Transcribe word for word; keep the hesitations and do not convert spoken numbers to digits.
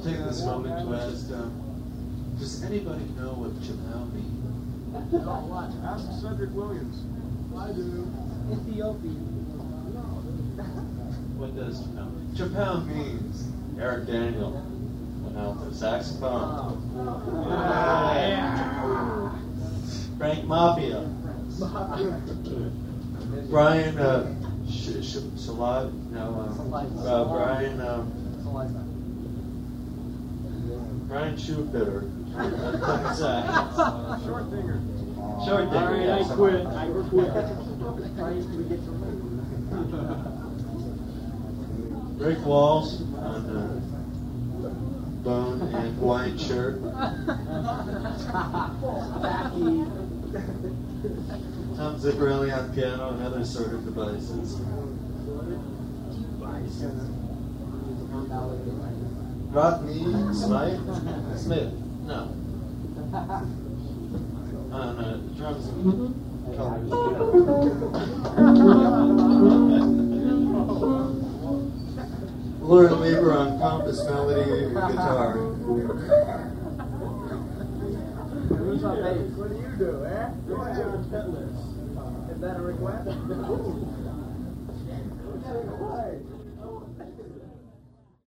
take this moment to ask, um, does anybody know what Chappelle means? Ask Cedric Williams. I do. Ethiopian. What does Chappelle mean? Chappelle means Eric Daniel. Alto saxophone. Yeah. Frank Mafia. Brian uh, Sh- Sh- Shalad. No, um, uh, Brian. Um, Brian Shoefitter. Short finger. Short finger. All right, yes. I quit. I quit. Rick Walsh on uh, bone and Hawaiian shirt. Tom Ziccarelli on piano and other sort of devices. Rodney Smith? Smith? No. On uh, drums and colors. Lauren Weaver on Compass Melody guitar. Who's on bass? What do you do, eh? What's your pet list? Is that a request?